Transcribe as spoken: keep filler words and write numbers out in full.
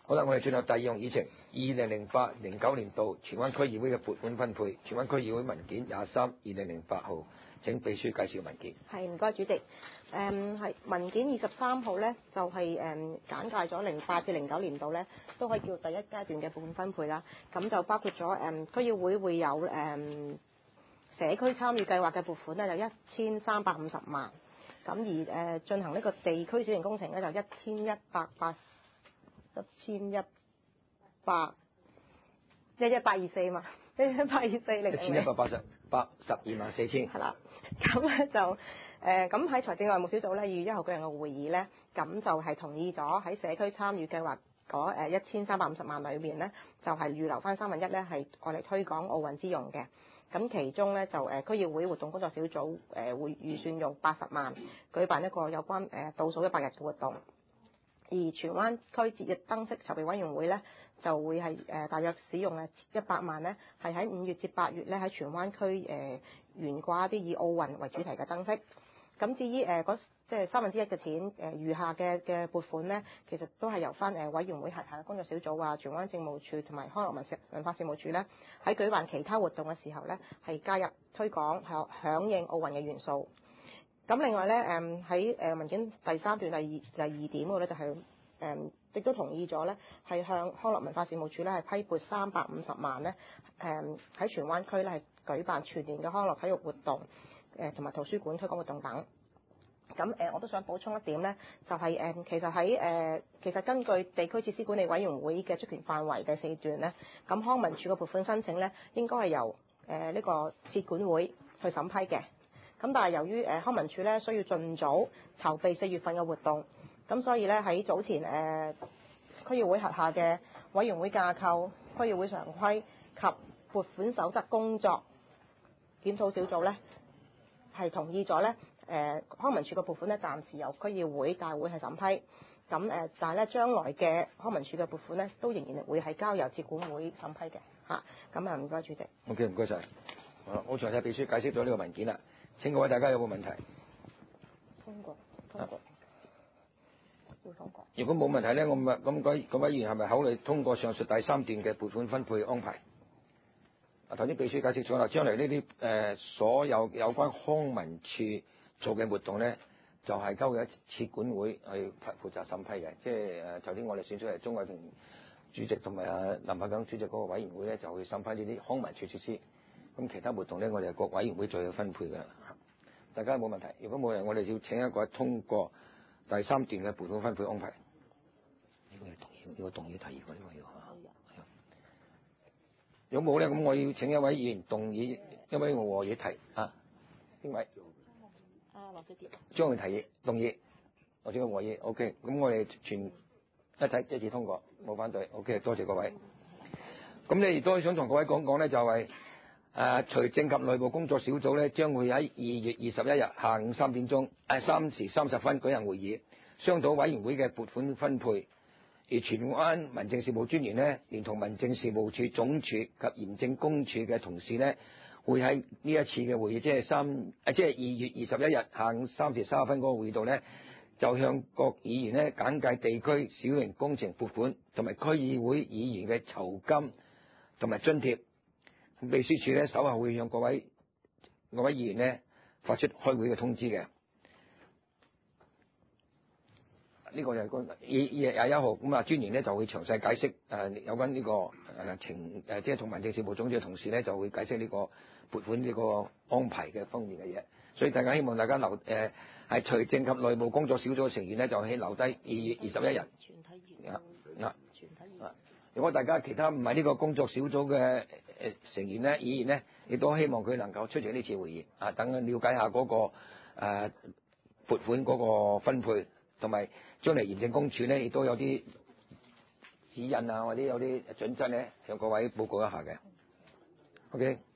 好啦，我哋進入第二項議程，二零零八零九年度荃灣區議會嘅撥款分配。荃灣區議會文件廿三，二零零八號，請秘書介紹文件。 係，唔該主席。誒、嗯、係文件二十三號咧，就係、是、誒、嗯、簡介咗零八至零九年度咧，都可以叫第一階段嘅撥款分配啦。咁就包括咗誒、嗯、區議會會有誒、嗯、社區參與計劃嘅撥款咧，就一千三百五十萬。咁而誒、呃、進行呢個地區小型工程咧，就一千一百八十。一千一百一一八二四嘛，一一八二四零零。一千一百八十八十二萬四千。 係啦，咁咧就誒咁喺財政內務小組咧，二月一號舉行嘅會議咧，咁就係同意咗喺社區參與計劃嗰誒一千三百五十萬裏面咧，就係、是、預留翻三分一咧係愛嚟推廣奧運之用嘅。咁其中咧就誒區議會活動工作小組誒會預算用八十萬舉辦一個有關誒倒數一百日嘅活動。而荃灣區節日燈飾籌備委員會咧，就會係誒、呃、大約使用誒一百萬咧，係喺五月至八月咧喺荃灣區誒懸掛一啲以奧運為主題嘅燈飾。咁至於誒嗰即係三分之一嘅錢誒、呃、餘下嘅嘅撥款咧，其實都係由翻誒委員會轄下嘅工作小組啊、荃灣政務處同埋康樂文文化事務處咧，喺舉辦其他活動嘅時候咧，係加入推廣響響應奧運嘅元素。咁另外咧，誒喺誒文件第三段第二第二點嗰咧，就係誒亦都同意咗咧，係向康樂文化事務處咧係批撥三百五十萬咧，誒喺荃灣區咧係舉辦全年嘅康樂體育活動，誒同埋圖書館推廣活動等。咁誒我都想補充一點咧，就係、是、誒其實喺誒其實根據地區設施管理委員會嘅職權範圍第四段咧，咁康文署嘅撥款申請咧，應該係由誒呢個設管會去審批嘅。咁但係由於誒康文署咧需要盡早籌備四月份嘅活動，咁所以咧喺早前誒、呃、區議會轄下嘅委員會架構、區議會常規及撥款守則工作檢討小組咧係同意咗咧誒康文署嘅撥款咧暫時由區議會大會係審批，咁誒但係咧將來嘅康文署嘅撥款咧都仍然會係交由設管會審批嘅嚇。咁啊唔該主席。 OK， 唔該晒。好，我詳細秘書解釋咗呢個文件啦。請各位大家有冇問題？ 通過，通過，要通過。 如果冇問題咧，我咪咁嗰嗰位議員係咪考慮通過上述第三段嘅撥款分配安排？啊，頭先秘書解釋咗啦，將來呢啲誒所有有關康文署做嘅活動咧，就係、是、交由設管會去負責審批嘅。即係誒，頭、呃、先我哋選出嚟鍾偉平主席同埋啊林柏強主席嗰個委員會咧，就會審批呢啲康文署設施。咁其他活動咧，我哋係各委員會再去分配嘅。大家有冇問題？如果冇人，我哋要請一個通過第三段嘅撥款分配安排。呢個係動議，呢個動議提議嘅呢個要嚇。如果冇咧，咁我要請一位議員動議一位和議提啊。邊位？啊，羅小杰。將會提議動議，或者個和議。O K，咁我哋全一齊一致通過，冇反對。O K，多謝各位。咁你亦都想同各位講講咧，就係、是。誒財政及內部工作小組咧，將會喺二月二十一日下午三點鐘誒三時三十分舉行會議，商討委員會嘅撥款分配。而荃灣民政事務專員呢，連同民政事務處總署及廉政公署嘅同事呢，會喺呢一次嘅會議，即係三誒即係二月二十一日下午三時三十分嗰個會議度呢，就向各議員呢簡介地區小型工程撥款同埋區議會議員嘅酬金同埋津貼。秘書處咧，稍後會向各位各位議員咧發出開會嘅通知嘅。呢、這個就係個二二月廿一號咁啊，專員咧就會詳細解釋誒、呃、有關呢、這個誒、呃、情誒、呃，即係同民政事務總署嘅同事咧就會解釋呢個撥款呢個安排嘅方面嘅嘢。所以大家希望大家留誒係財政及內部工作小組嘅成員咧，就係留低二月二十一日。全體議員。啊啊！全體議員。如果大家其他唔係呢個工作小組嘅誒成員咧、議員咧，亦都希望佢能夠出席呢次會議啊，等佢了解下嗰、那個誒、呃、撥款嗰個分配，同埋將嚟廉政公署咧亦都有啲指引啊，或者有啲準則咧，向各位報告一下嘅。OK。